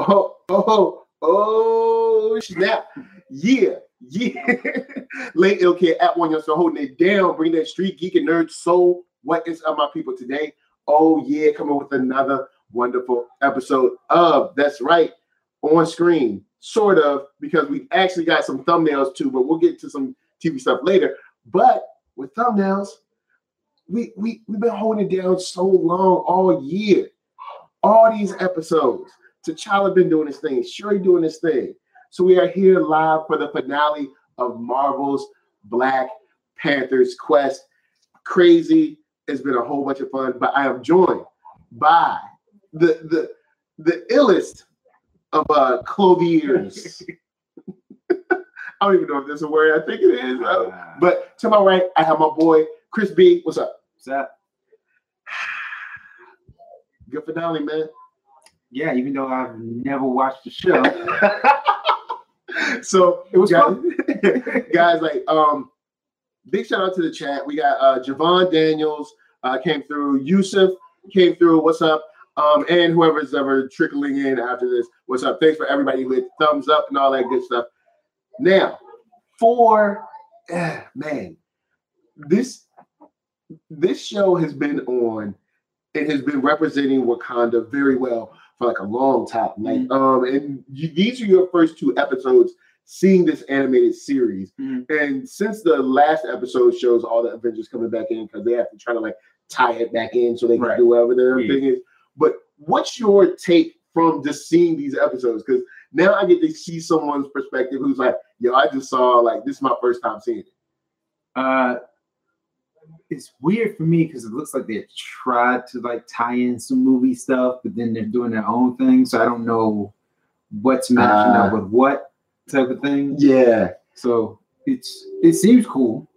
Snap. Yeah. Late ill kid at one youngster holding it down, bring that street geek and nerd soul. What is up, my people, today? Oh, yeah, coming with another wonderful episode of That's Right On Screen. Sort of, because we actually got some thumbnails too, but we'll get to some TV stuff later. But with thumbnails, we've been holding it down so long all year. All these episodes. T'Challa been doing his thing. Shuri doing his thing. So we are here live for the finale of Marvel's Black Panther's Quest. Crazy. It's been a whole bunch of fun. But I am joined by the illest of clothiers. I don't even know if there's a word. I think it is. But to my right, I have my boy, Chris B. What's up? What's up? Good finale, man. Yeah, even though I've never watched the show. So it was fun. Guys, like, big shout out to the chat. We got Javon Daniels came through, Yusuf came through, what's up? And whoever's ever trickling in after this, what's up? Thanks for everybody who hit thumbs up and all that good stuff. Now, man, this show has been on. It has been representing Wakanda very well for like a long time. Like, these are your first two episodes seeing this animated series. And since the last episode shows all the Avengers coming back in because they have to try to like tie it back in so they can do whatever their thing is. But what's your take from just seeing these episodes? Because now I get to see someone's perspective who's like, yo, I just saw, like, this is my first time seeing it. It's weird for me because it looks like they tried to like tie in some movie stuff, but then they're doing their own thing. So I don't know what's matching up with what type of thing. Yeah. So it seems cool.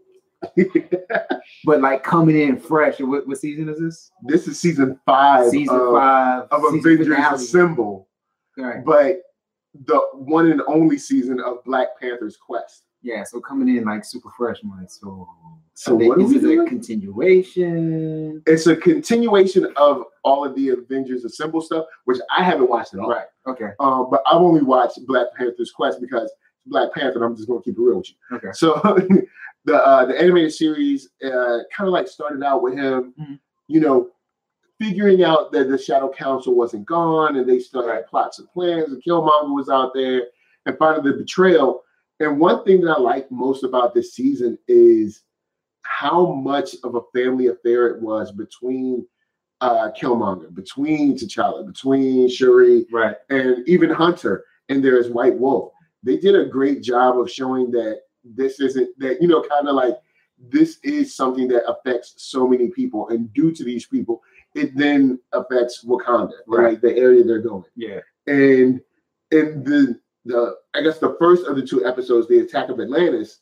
But like coming in fresh. What season is this? This is season 5. Season 5 of Avengers Assemble. Right. But the one and only season of Black Panther's Quest. Yeah, so coming in like super fresh, I'm like, so what is it a continuation? It's a continuation of all of the Avengers Assemble stuff, which I haven't watched at all. Right. Okay. But I've only watched Black Panther's Quest because Black Panther. I'm just gonna keep it real with you. Okay. So the animated series kind of like started out with him, you know, figuring out that the Shadow Council wasn't gone, and they still had plots and plans. And Killmonger was out there, and finally the betrayal. And one thing that I like most about this season is how much of a family affair it was between Killmonger, between T'Challa, between Shuri, and even Hunter, and there's White Wolf. They did a great job of showing that this isn't that, you know, kind of like this is something that affects so many people, and due to these people, it then affects Wakanda, like the area they're going. Yeah, and the I guess the first of the two episodes, the Attack of Atlantis,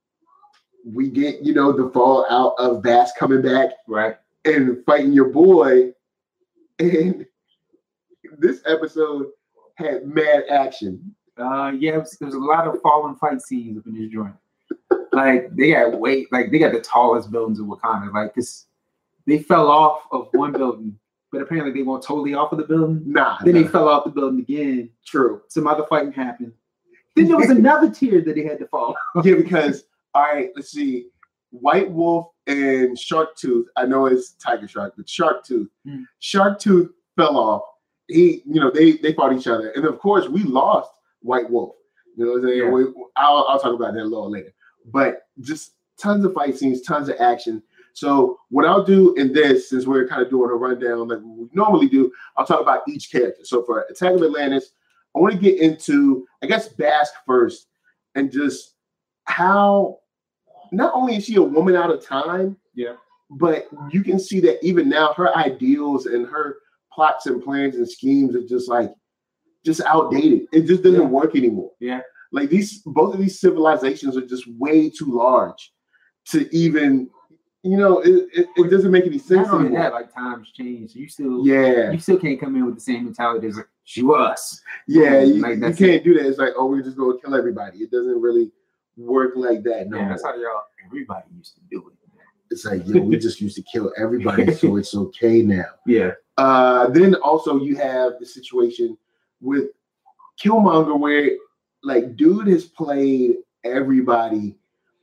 we get, you know, the fallout of Bass coming back, and fighting your boy. And this episode had mad action. Yeah, there's a lot of fallen fight scenes up in this joint. Like they got the tallest buildings in Wakanda. Like this, they fell off of one building. But apparently they weren't totally off of the building. Then they fell off the building again. True. Some other fighting happened. Then there was another tier that they had to fall. Yeah, because, all right, let's see. White Wolf and Sharktooth, I know it's Tiger Shark, but Sharktooth. Sharktooth fell off. They fought each other. And of course, we lost White Wolf. You know what I'm saying? Yeah. I'll talk about that a little later. But just tons of fight scenes, tons of action. So what I'll do in this, since we're kind of doing a rundown like we normally do, I'll talk about each character. So for Attack of Atlantis, I want to get into, I guess, Bask first, and just how not only is she a woman out of time, but you can see that even now her ideals and her plots and plans and schemes are just outdated. It just doesn't work anymore. Yeah. Like both of these civilizations are just way too large to even, you know, it doesn't make any sense anymore. That, like times change. You still can't come in with the same mentality as like she was. Yeah, you can't do that. It's like, oh, we're just gonna kill everybody. It doesn't really work like that. No, that's how everybody used to do it. It's like, yo, we just used to kill everybody, so it's okay now. Yeah. Then also you have the situation with Killmonger, where like dude has played everybody.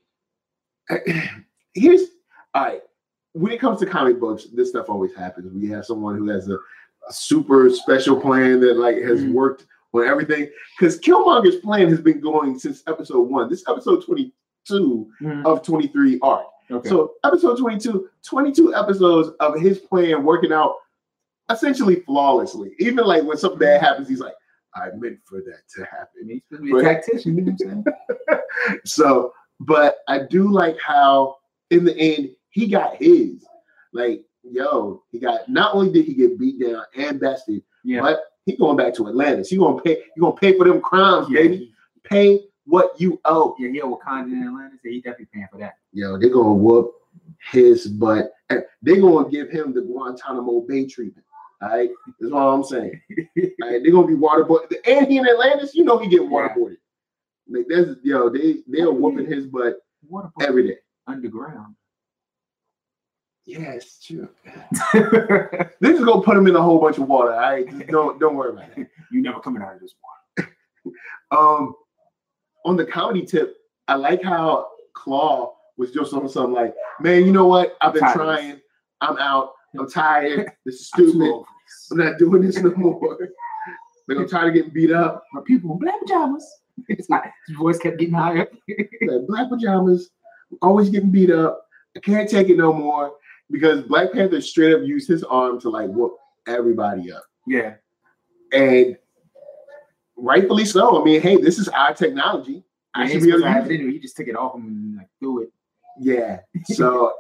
Here's all right. When it comes to comic books, this stuff always happens. We have someone who has a super special plan that like has worked on everything. Because Killmonger's plan has been going since episode 1. This is episode 22 of 23 arc. Okay. So episode 22 episodes of his plan working out essentially flawlessly. Even like when something bad happens, he's like, I meant for that to happen. He's supposed to be a tactician, you know what I'm saying? So, but I do like how in the end he got his. Like, yo, he got, not only did he get beat down and bested, but he going back to Atlantis. He gonna pay for them crimes, baby. Pay what you owe. Yeah, he a Wakanda in Atlantis. Yeah, he definitely paying for that. Yo, they're gonna whoop his butt. And they're gonna give him the Guantanamo Bay treatment. All right, that's all I'm saying. All right, they're gonna be waterboarded, and he in Atlantis. You know he getting waterboarded. Like that's they're whooping his butt every day underground. Yeah, it's true. They're just gonna put him in a whole bunch of water. All right, just don't worry about it. You never coming out of this water. On the comedy tip, I like how Claw was just on something like, man, you know what? I've been trying. I'm out. I'm tired. This is stupid. I'm not doing this no more. Like, I'm tired of getting beat up. My people in black pajamas. It's like his voice kept getting higher. Like, black pajamas, always getting beat up. I can't take it no more because Black Panther straight up used his arm to like whoop everybody up. Yeah. And rightfully so. I mean, hey, this is our technology. I should be able to use it. He just took it off him and like threw it. Yeah. So,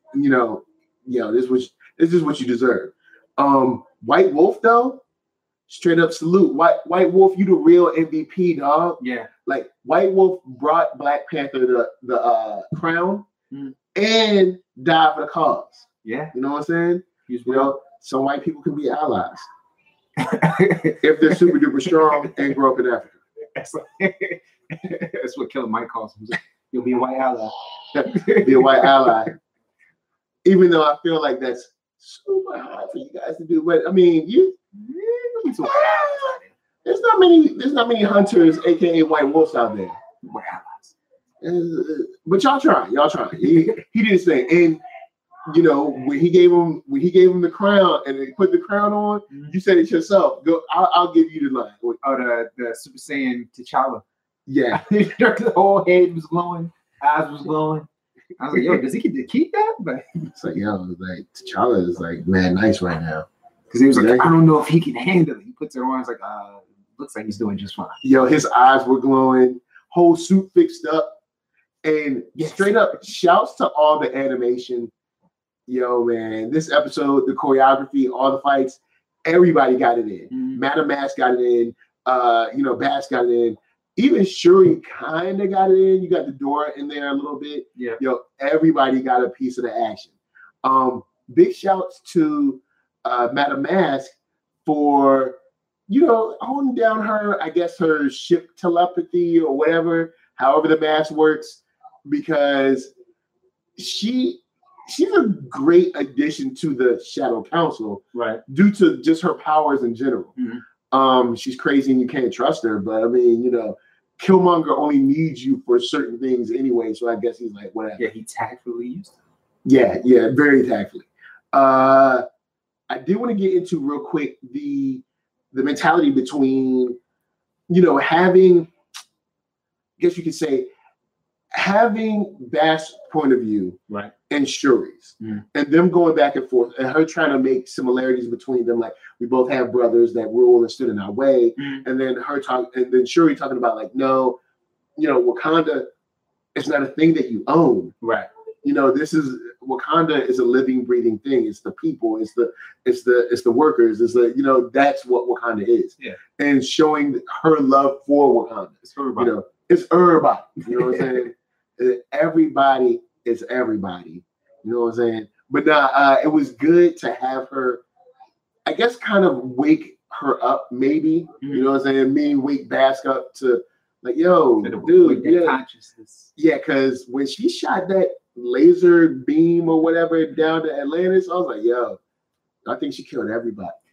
this is what you deserve. White Wolf though, straight up salute. White Wolf, you the real MVP, dog. Yeah. Like White Wolf brought Black Panther the crown and died for the cause. Yeah. You know what I'm saying? Some white people can be allies if they're super duper strong and grow up in Africa. That's what Killer Mike calls him. You'll be a white ally. Be a white ally. Even though I feel like that's super hard for you guys to do, but I mean, there's not many hunters, aka white wolves out there. White allies. But y'all try. He did his thing, and when he gave him the crown and they put the crown on, you said it yourself. Go, I'll give you the line. Oh, the Super Saiyan T'Challa. Yeah, the whole head was glowing, eyes was glowing. I was like, yo, does he get to keep that? But it's like, like T'Challa is like mad nice right now. Because he was like, I don't know if he can handle it. He puts it on, it's like, looks like he's doing just fine. Yo, his eyes were glowing, whole suit fixed up, and straight up shouts to all the animation. Yo, man, this episode, the choreography, all the fights, everybody got it in. Madame Mask got it in. Bass got it in. Even Shuri kind of got it in. You got the Dora in there a little bit. Yeah. Yo, everybody got a piece of the action. Big shouts to Madame Mask for, holding down her ship telepathy or whatever, however the mask works, because she's a great addition to the Shadow Council, right? Due to just her powers in general. She's crazy and you can't trust her, but I mean, Killmonger only needs you for certain things anyway, so I guess he's like, whatever. Yeah, he tactfully used her. Yeah, very tactfully. I did want to get into real quick the mentality between, having, I guess you could say, having Bass's point of view, right, and Shuri's, and them going back and forth, and her trying to make similarities between them, like we both have brothers that rule and stood in our way, and then then Shuri talking about like, no, Wakanda is not a thing that you own, right? This is Wakanda is a living, breathing thing. It's the people. It's the workers. It's that's what Wakanda is. Yeah, and showing her love for Wakanda. It's everybody. It's everybody. You know what I'm saying? Everybody is everybody. You know what I'm saying? But it was good to have her, I guess, kind of wake her up, maybe. You know what I'm saying? Meaning wake Bask up to like, yo, dude, consciousness. Yeah, because when she shot that laser beam or whatever down to Atlantis, I was like, yo, I think she killed everybody.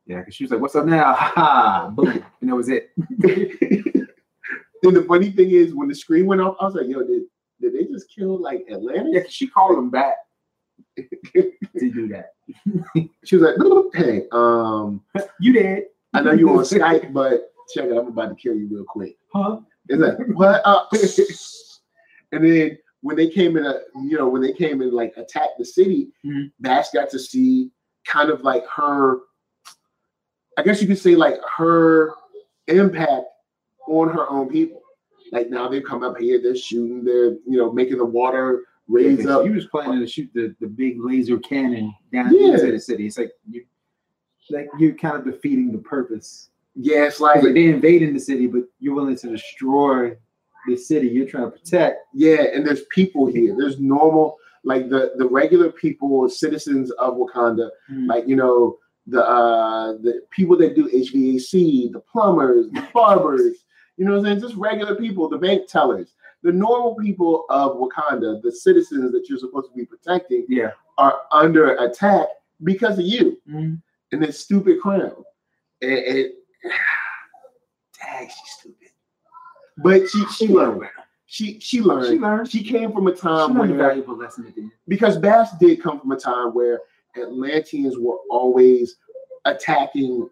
Yeah, because she was like, "What's up now?" Ha ha, boom, and that was it. Then the funny thing is, when the screen went off, I was like, "Yo, did they just kill like Atlantis?" Yeah, 'cause she called him back to do that. She was like, "Hey, you dead? I know you on Skype, but check it, I'm about to kill you real quick." Huh? It's like, what? And then when they came in, when they came and like attacked the city, Bash got to see kind of like her, I guess you could say like her impact on her own people. Like now they've come up here, they're shooting, they're making the water raise up. He was planning to shoot the big laser cannon down into the city. It's like you're kind of defeating the purpose. Yeah, it's like they invading the city, but you're willing to destroy the city you're trying to protect. Yeah, and there's people here. There's normal, like the regular people, citizens of Wakanda, like the people that do HVAC, the plumbers, the barbers, you know what I'm saying? Just regular people, the bank tellers, the normal people of Wakanda, the citizens that you're supposed to be protecting, are under attack because of you and this stupid crown. And dang, she's stupid. But she learned. She learned. She came from a time where a valuable lesson at the end. Because Bash did come from a time where Atlanteans were always attacking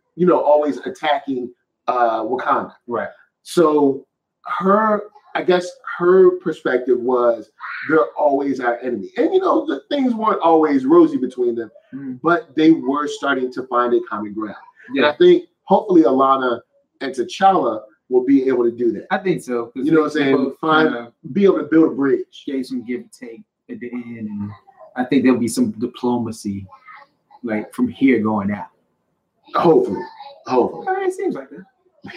Wakanda. Right. So I guess her perspective was they're always our enemy. And the things weren't always rosy between them, but they were starting to find a common ground. Yeah. And I think hopefully Alana and T'Challa will be able to do that. I think so. You know what I'm saying? Be able to build a bridge. Gave some give and take at the end, and I think there'll be some diplomacy, like from here going out. Hopefully. It seems like that.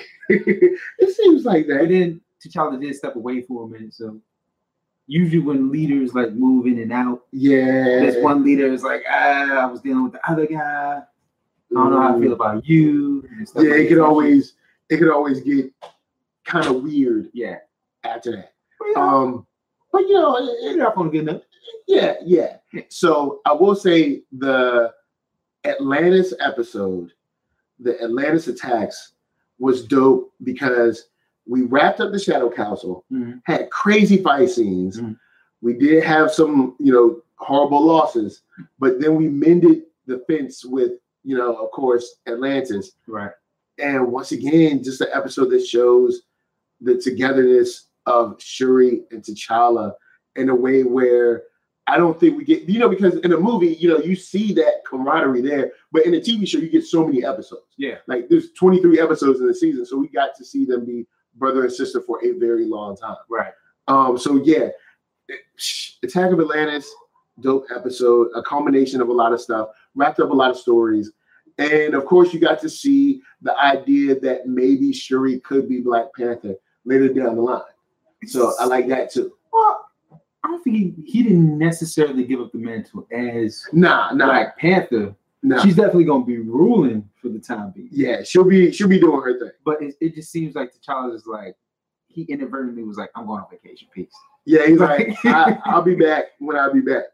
It seems like that. And then T'Challa did step away for a minute, so usually when leaders like move in and out, this one leader is like, I was dealing with the other guy. I don't know how I feel about you. Yeah, it could always get kind of weird. Yeah, after that. But it's not going to get enough. Yeah. So I will say the Atlantis episode, the Atlantis attacks, was dope because we wrapped up the Shadow Council, had crazy fight scenes. We did have some, horrible losses, but then we mended the fence with, of course, Atlantis. Right. And once again, just an episode that shows the togetherness of Shuri and T'Challa in a way where I don't think we get, because in a movie, you see that camaraderie there, but in a TV show, you get so many episodes. Yeah. Like there's 23 episodes in the season, so we got to see them be brother and sister for a very long time. Right. So yeah, Attack of Atlantis, dope episode, a culmination of a lot of stuff, wrapped up a lot of stories. And of course, you got to see the idea that maybe Shuri could be Black Panther later down the line. So I like that too. Well, I don't think he didn't necessarily give up the mantle as Black Panther. Nah. She's definitely gonna be ruling for the time being. Yeah, she'll be doing her thing. But it just seems like T'Challa is like, he inadvertently was like, I'm going on vacation, peace. Yeah, he's like, I'll be back when I'll be back.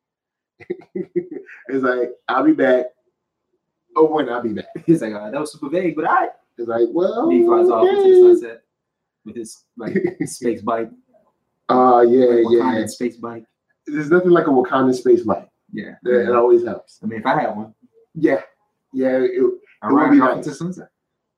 It's like, I'll be back. Oh, when I'll be back. He's like, that was super vague, but I. It's like, well, he flies off into the sunset with his space bike. Yeah. Space bike. There's nothing like a Wakanda space bike. Yeah, it always helps. I mean, if I had one. Yeah. It would be nice. Into sunset.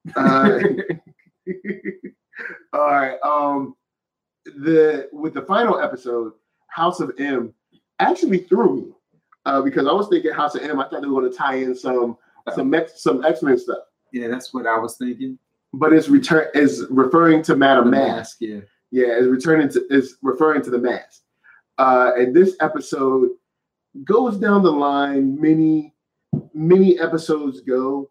All right. With the final episode, House of M actually threw me because I was thinking House of M. I thought they were going to tie in some X-Men stuff. Yeah, that's what I was thinking. But it's referring to Madame Mask. Yeah, it's referring to the mask. And this episode goes down the line. Many episodes go,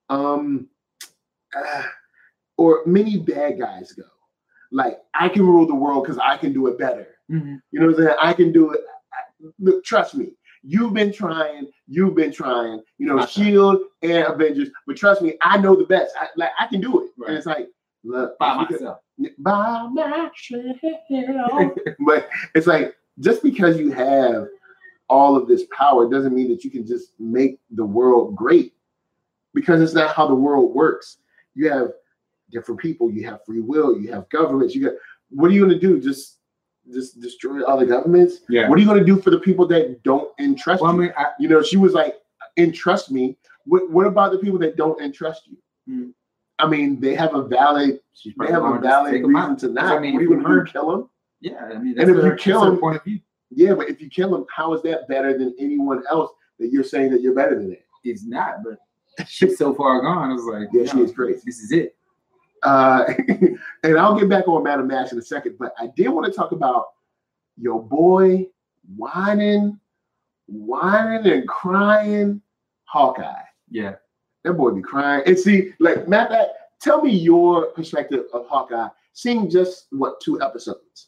or many bad guys go. Like, I can rule the world because I can do it better. Mm-hmm. You know what I'm saying? I can do it. Look, trust me. You've been trying. Shield and Avengers, but trust me, I know the best. I can do it. Right. And it's like, look, by myself. By myself. But it's like, just because you have all of this power doesn't mean that you can just make the world great. because it's not how the world works. You have different people, you have free will, you have governments. You got what are you going to do? Just destroy all the governments? Yeah. What are you going to do for the people that don't entrust Well, I you? mean, You know, she was like, entrust me. What about the people that don't entrust you? Hmm. I mean, they have a valid reason to not. I mean, what are you going to do? Kill them? Yeah, I mean, And if you kill them, point of view. yeah, but if you kill them, how is that better than anyone else that you're saying that you're better than that? It's not, but she's so far gone. I was like, Yeah, she is crazy. This is it. And I'll get back on Madam Mash in a second, but I did want to talk about your boy whining and crying, Hawkeye. Yeah. That boy be crying. And see, like, Matt, tell me your perspective of Hawkeye, seeing just, 2 episodes?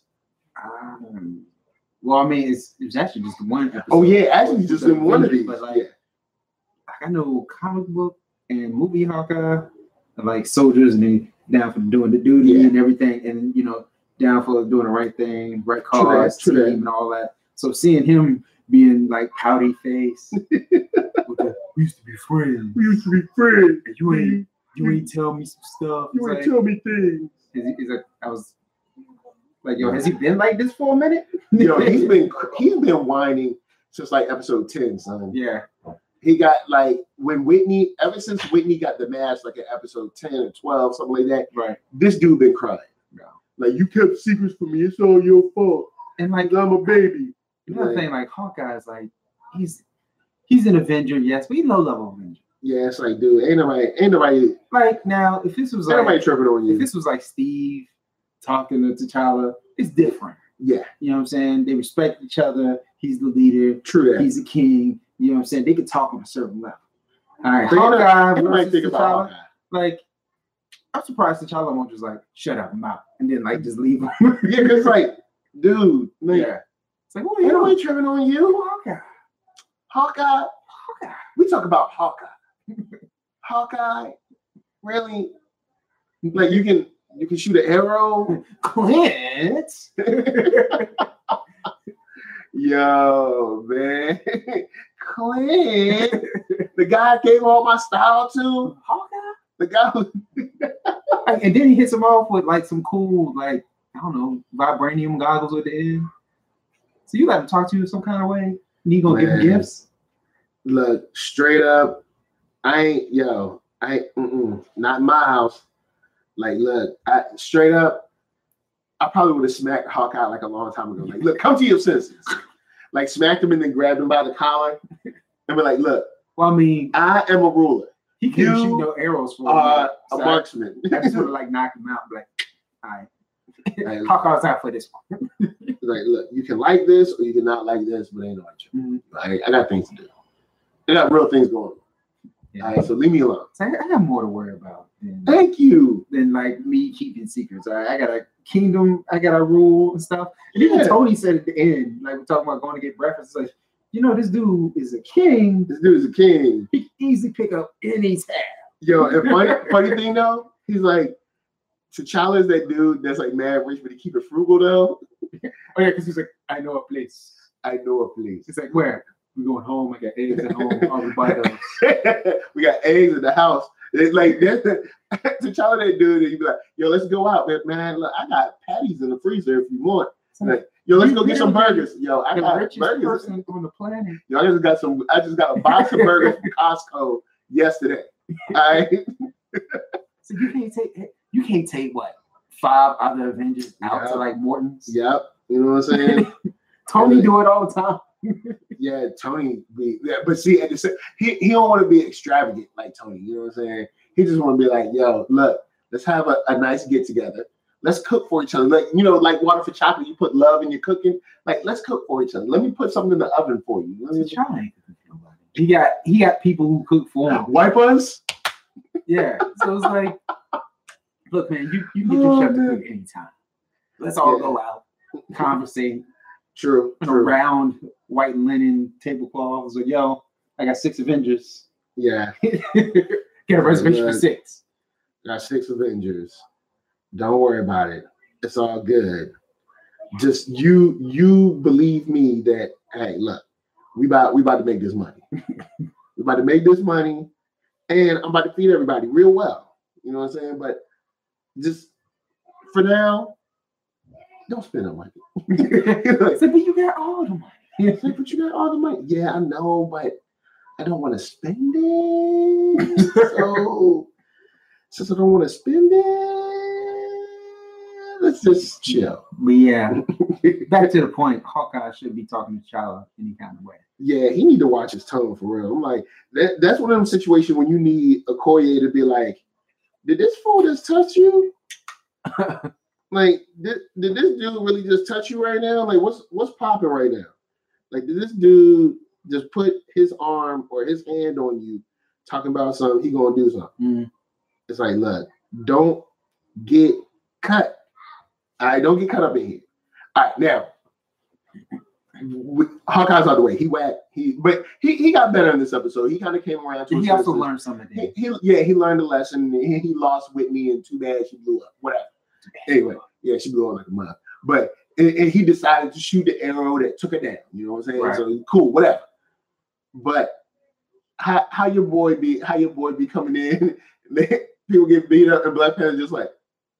Well, I mean, it's actually just one episode. Oh, yeah, actually just in one of these. But like, I know comic book and movie Hawkeye, like soldiers, and they down for doing the duty and everything, and, you know, down for doing the right thing, right cause, team, and all that. So seeing him being like pouty face, with the, we used to be friends. And you ain't tell me some stuff. You ain't tell me things. I was like, yo, has he been like this for a minute? Yo, he's been whining since like episode 10, son. Yeah. He got like ever since Whitney got the mask, like at episode 10 or 12, something like that. Right. This dude been crying. Yeah. Like, you kept secrets from me. It's all your fault. And like, I'm a baby. Another thing, like Hawkeye is like, he's an Avenger, yes, but he's low level Avenger. Yeah, it's like, dude, ain't nobody like now. If this was ain't like nobody tripping on you. If this was like Steve talking to T'Challa, it's different. Yeah, you know what I'm saying. They respect each other. He's the leader. True that. He's the king. You know what I'm saying. They could talk on a certain level. All right, Hawkeye versus think about T'Challa. Hawkeye. Like, I'm surprised T'Challa won't just like shut up, mouth, and then like just leave him. Yeah, because like, dude, man. Yeah. It's like, ain't nobody tripping on you. Hawkeye. We talk about Hawkeye. Hawkeye, really? Like you can shoot an arrow. Clint. Yo, man. Clint. The guy gave all my style to. Hawkeye? The guy who and then he hits him off with like some cool, like, I don't know, vibranium goggles at the end. So you let him talk to you some kind of way? And you gonna give him gifts? Look, straight up, not in my house. Like, look, straight up, I probably would have smacked Hawkeye like a long time ago. Like, look, come to your senses. Like, smacked him and then grabbed him by the collar and be like, look, well, I mean, I am a ruler. He couldn't shoot no arrows for a marksman. I just would have like knocked him out. Like, all right, Hawkeye's out for this one. Like, look, you can like this or you can not like this, but ain't no other. I got things to do. I got real things going on. Yeah. All right, so leave me alone. So I got more to worry about. Thank you. Than like me keeping secrets. All right, I got a kingdom. I got a rule and stuff. And even Tony said at the end, like we're talking about going to get breakfast, like, you know, this dude is a king. This dude is a king. He can easily pick up any tab. Yo, and funny thing though, he's like, T'Challa is that dude that's like mad rich, but he keep it frugal though. Oh yeah, because he's like, I know a place. It's like, where? We're going home. I got eggs at home. I'll buy those. We got eggs in the house. It's like that's T'Challa that dude. And you be like, yo, let's go out, man. Look, I got patties in the freezer if you want. Like, yo, let's go get some burgers. Yo, I got burgers. Person on the planet. Yo, I just got a box of burgers from Costco yesterday. All right. So you can't take what 5 other Avengers out to like Morton's. Yep. You know what I'm saying? Tony do it all the time. Yeah, Tony. But see, at the same, he don't want to be extravagant like Tony. You know what I'm saying? He just want to be like, yo, look, let's have a nice get together. Let's cook for each other. Like, you know, like water for chocolate. You put love in your cooking. Like, let's cook for each other. Let me put something in the oven for you. He got people who cook for him. Wipe us. Yeah. So it's like, look, man, you get your chef to cook anytime. Let's all go out, conversate. True. Around white linen tablecloths. Like, yo, I got 6 Avengers. Yeah. Get a reservation for 6. Got 6 Avengers. Don't worry about it. It's all good. Just you believe me that, hey, look, we about to make this money. We about to make this money. and I'm about to feed everybody real well. You know what I'm saying? But just for now, don't spend no money. Like, but you got all the money. But you got all the money. Yeah, I know, but I don't want to spend it. So since I don't want to spend it, let's just chill. But yeah, back to the point. Hawkeye should be talking to T'Challa any kind of way. Yeah, he need to watch his tone for real. I'm like, that's one of them situations when you need a Okoye to be like, did this fool just touch you? Like, did this dude really just touch you right now? Like, what's popping right now? Like, did this dude just put his arm or his hand on you, talking about something? He gonna do something. Mm. It's like, look, don't get cut. All right, don't get cut up in here. All right, now Hawkeye's out the way. He whacked. But he got better in this episode. He kind of came around. He also learned something. He learned a lesson. He lost Whitney, and too bad she blew up. Whatever. Anyway, yeah, she blew up like a mother. But and he decided to shoot the arrow that took her down. You know what I'm saying? Right. So cool, whatever. But how your boy be coming in? People get beat up, and Black Panther just like,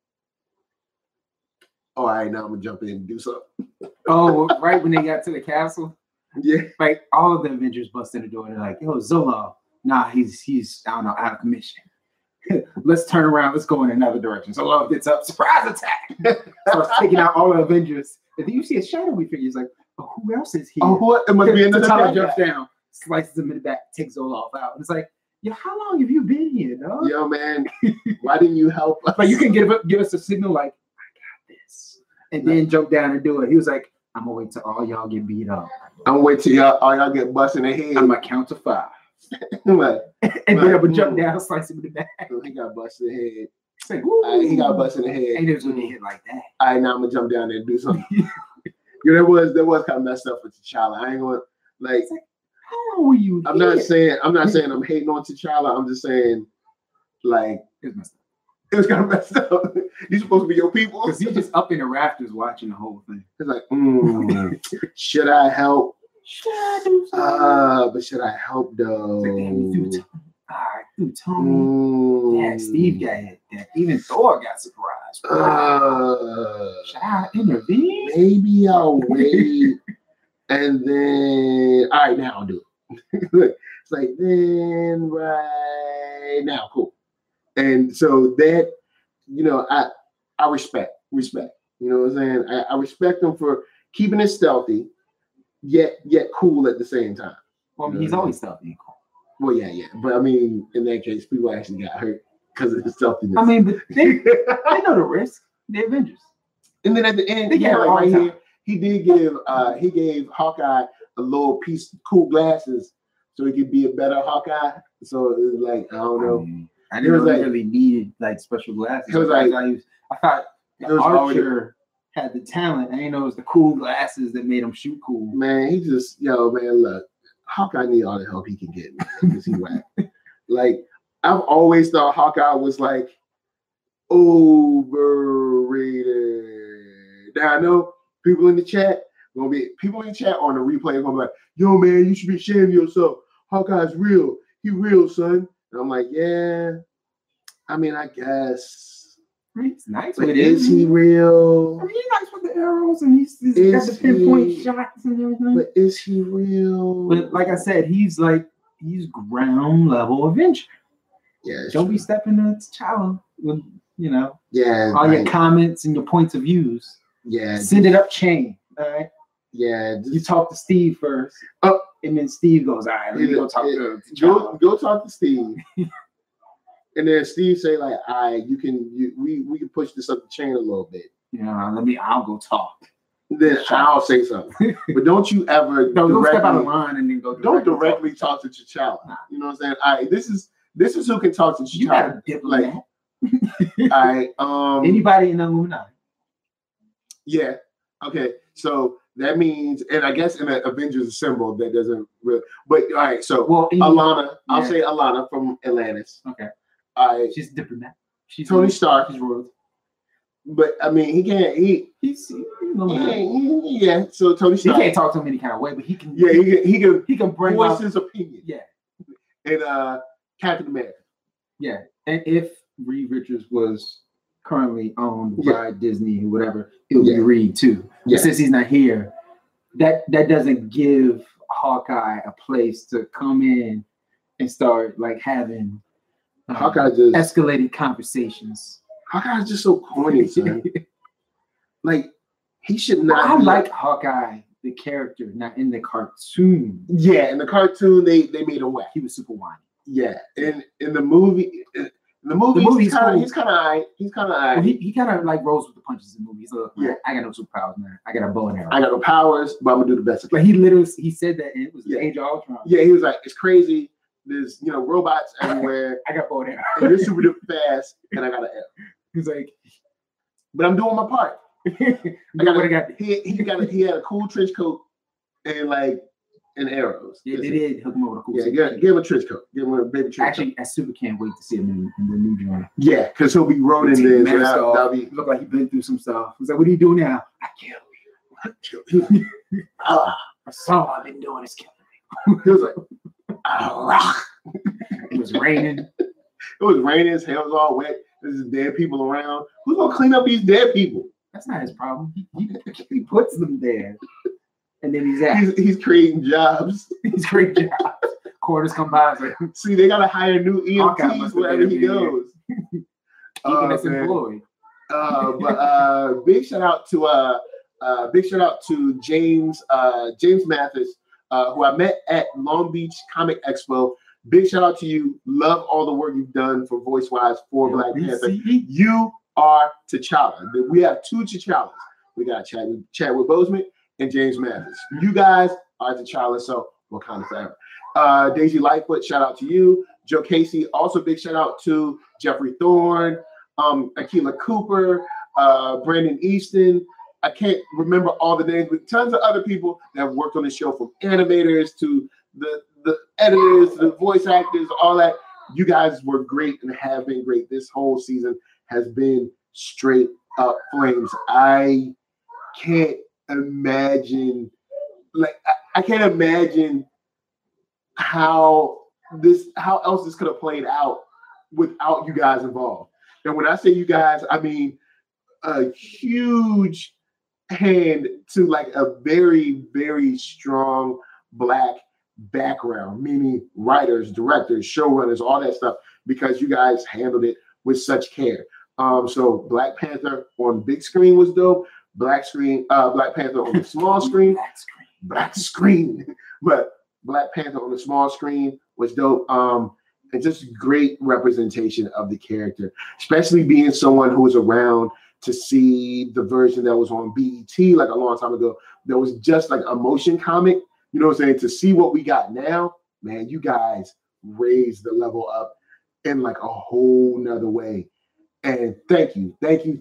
all right, now I'm gonna jump in and do something. Oh, right when they got to the castle, Yeah, like all of the Avengers bust in the door. They're like, "Yo, Zoloft, nah, he's I don't know, out of commission. Let's turn around. Let's go in another direction." Zoloft gets up, surprise attack, starts taking out all the Avengers. And then you see a shadowy figure. He's like, "Oh, who else is here?" Oh, what? It must be another T'Challa guy. jumps down, slices him in the back, takes Zoloft out. And it's like, yo, how long have you been here, dog? Yo, man, why didn't you help us? But you can give us a signal like, I got this, and then jump down and do it. He was like, I'm gonna wait till all y'all get beat up. I'm gonna wait till all y'all get busted in the head. I'm gonna count to 5. Like, And then I'm gonna jump down, slice him in the back. he got busted in the head. It's like, He got busted in the head. Ain't never gonna hit like that. All right, now I'm gonna jump down there and do something. That was kind of messed up for T'Challa. I ain't gonna like. It's like, how long were you? I'm not saying I'm hating on T'Challa. I'm just saying, like, It was messed up. it was kind of messed up. These supposed to be your people. Because he's just up in the rafters watching the whole thing. It's like, should I help? Should I do something? But should I help though? It's like, damn, you threw Tony. Yeah, Steve got hit. That. Even Thor got surprised. Should I intervene? Maybe I'll wait. And then, all right, now I'll do it. It's like, then right now, cool. And so that, I respect. You know what I'm saying? I respect them for keeping it stealthy, yet cool at the same time. Well, he's always stealthy and cool. Well, yeah. But I mean, in that case, people actually got hurt because of the stealthiness. I mean, but they know the risk. The Avengers. And then at the end, They get it all right the here, he gave Hawkeye a little piece of cool glasses so he could be a better Hawkeye. So it was like, I don't know. I didn't really needed like special glasses. It was like, I thought the Archer had the talent. I didn't know it was the cool glasses that made him shoot cool. Man, he just, look, Hawkeye need all the help he can get, man, because he whack. Like, I've always thought Hawkeye was like overrated. Now I know people in the chat on the replay are gonna be like, yo man, you should be ashamed of yourself. Hawkeye's real. He real, son. And I'm like, yeah. I mean, I guess. He's nice But with is he real? I mean, he's nice with the arrows and he's got the pinpoint shots and everything. But is he real? But like I said, he's ground level Avenger. Yeah. Don't be stepping to T'Challa with Yeah. all your comments and your points of views. Yeah. Send it up chain. All right. Yeah. You talk to Steve first. Oh. And then Steve goes, all right, let me go talk to T'Challa. Go talk to Steve. And then Steve say, like, all right, we can push this up the chain a little bit. I'll go talk. Then I'll say something. But don't you ever don't step out of line and then go directly talk to T'Challa. Nah. You know what I'm saying? All right, this is who can talk to T'Challa. You got a diplomat. All right. Anybody in the Illuminati. Yeah. Okay. So that means, and I guess in an Avengers symbol, that doesn't really. But all right. So Alana, I'll say Alana from Atlantis. Okay. All right. She's a diplomat. She's Tony Stark. She's royalty. But I mean, he can't. Yeah. So Tony Stark. He can't talk to him any kind of way, but he can. Yeah, he can bring voice out his opinion. Yeah. And Captain America. Yeah, and if Reed Richards was currently owned by Disney or whatever, it would be Reed too. Yeah. Since he's not here, that doesn't give Hawkeye a place to come in and start like having Hawkeye just escalated conversations. Hawkeye's just so corny, son. Like he should not. I like Hawkeye, the character, not in the cartoon. Yeah, in the cartoon they made him whack. He was super whiny. Yeah, in the movie. The movie, he's kind of well, he kind of like rolls with the punches in the movie. He's like, I got no superpowers, man. I got a bow and arrow. I got no powers, but I'm gonna do the best. But he literally said that, and it was the Age of Ultron. Yeah, he was like, it's crazy. There's robots everywhere. I got bow and arrow. And you're super duper fast, and I got an arrow. He's like, but I'm doing my part. He had a cool trench coat and arrows. Yeah, they did hook him over the cool. Yeah, give him a trench coat. Give him a baby trench coat. Actually, I super can't wait to see him in the new joint. Yeah, because he'll be rolling in. So that'll be look like he's been through some stuff. He's like, what do you do now? I kill you. That's all I've been doing is killing me. He was like, it was raining. It was raining. His hair was all wet. There's dead people around. Who's gonna clean up these dead people? That's not his problem. He puts them there. And then he's creating jobs. He's creating jobs. Quarters come by. Like, see, they gotta hire new EMTs wherever he goes. Even as employed. But big shout out to James Mathis, who I met at Long Beach Comic Expo. Big shout out to you. Love all the work you've done for VoiceWise for Black Panther. You are T'Challa. We have two T'Challas. We got Chadwick Boseman and James Mathis. You guys are T'Challa, so Wakanda forever. Daisy Lightfoot, shout out to you. Joe Casey, also big shout out to Jeffrey Thorne, Akila Cooper, Brandon Easton. I can't remember all the names, but tons of other people that have worked on the show, from animators to the editors, the voice actors, all that. You guys were great and have been great. This whole season has been straight up flames. I can't imagine, I can't imagine how else this could have played out without you guys involved. And when I say you guys, I mean a huge hand to like a very, very strong Black background, meaning writers, directors, showrunners, all that stuff, because you guys handled it with such care. So Black Panther on big screen was dope. Black Panther on the small screen. Black screen. But Black Panther on the small screen was dope. And just great representation of the character, especially being someone who was around to see the version that was on BET like a long time ago. That was just like a motion comic. You know what I'm saying? To see what we got now, man, you guys raised the level up in like a whole nother way. And thank you.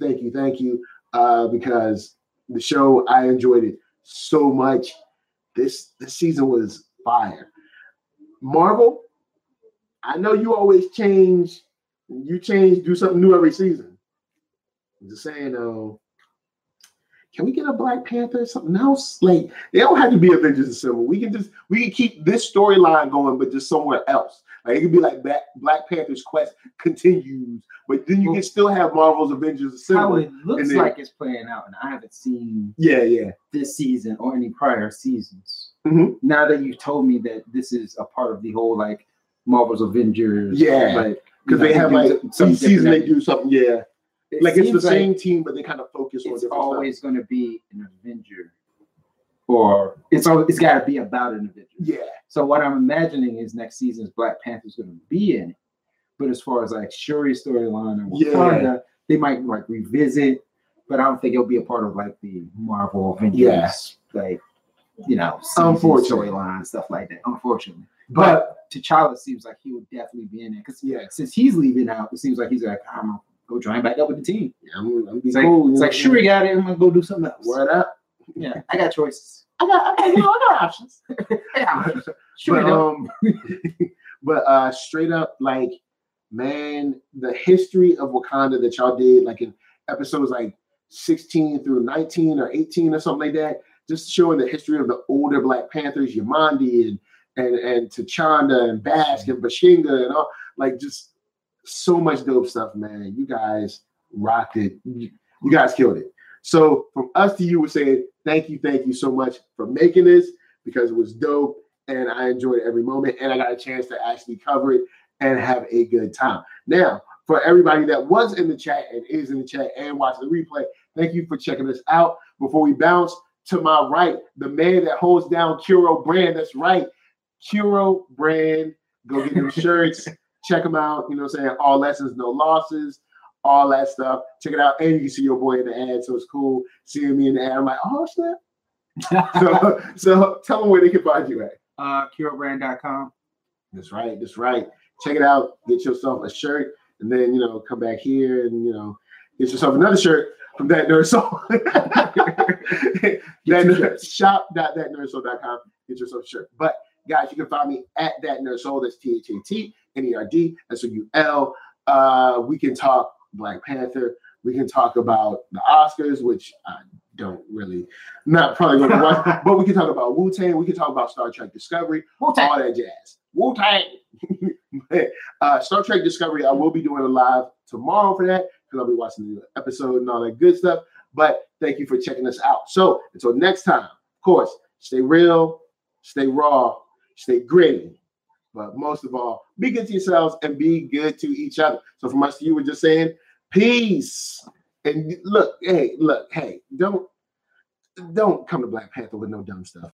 Because the show, I enjoyed it so much. This season was fire. Marvel, I know you always change. You do something new every season. I'm just saying, can we get a Black Panther or something else? Like, they don't have to be Avengers Assemble. We can keep this storyline going, but just somewhere else. Like, it could be like Black Panther's quest continues, but then you can still have Marvel's Avengers Assemble. How it looks like it's playing out, and I haven't seen this season or any prior seasons. Mm-hmm. Now that you've told me that this is a part of the whole like Marvel's Avengers, like because they have like some season they do something, like it's the same team, but they kind of focus on different stuff. It's always going to be an Avenger, or it's got to be about an Avenger. Yeah. So what I'm imagining is next season's Black Panther's going to be in it, but as far as like Shuri's storyline and Wakanda, they might like revisit, but I don't think it'll be a part of like the Marvel Avengers, like storyline stuff like that. Unfortunately, but T'Challa seems like he would definitely be in it because since he's leaving out, it seems like he's like, I'm gonna go join back up with the team. Yeah, I'm it's cool. It's like Shuri got it. I'm gonna go do something else. Word up. Yeah, I got choices. I got options. Sure, but straight up, like, man, the history of Wakanda that y'all did, like in episodes like 16 through 19 or 18 or something like that, just showing the history of the older Black Panthers, Yamandi and T'Chanda and Bask and Bashinga and all. like just so much dope stuff, man. You guys rocked it. You guys killed it. So from us to you, we're saying thank you so much for making this because it was dope and I enjoyed every moment and I got a chance to actually cover it and have a good time. Now, for everybody that was in the chat and is in the chat and watching the replay, thank you for checking us out. Before we bounce, to my right, the man that holds down Curo Brand. That's right, Curo Brand. Go get them shirts. Check them out. You know what I'm saying? All lessons, no losses, all that stuff. Check it out. And you can see your boy in the ad, so it's cool seeing me in the ad. I'm like, oh, snap. so tell them where they can find you at. CuroBrand.com. That's right. That's right. Check it out. Get yourself a shirt. And then, come back here and, get yourself another shirt from That Nerd Soul. Shop.thatnerdsoul.com. Get yourself a shirt. But, guys, you can find me at That Nerd Soul. That's ThatNerdSoul. We can talk Black Panther. We can talk about the Oscars, which I don't really, not probably going to watch. But we can talk about Wu-Tang. We can talk about Star Trek Discovery. Wu-Tang. All that jazz. Wu-Tang. Star Trek Discovery, I will be doing a live tomorrow for that because I'll be watching the episode and all that good stuff. But thank you for checking us out. So until next time, of course, stay real, stay raw, stay gritty. But most of all, be good to yourselves and be good to each other. So from us to you, we're just saying peace. And look, hey, don't come to Black Panther with no dumb stuff.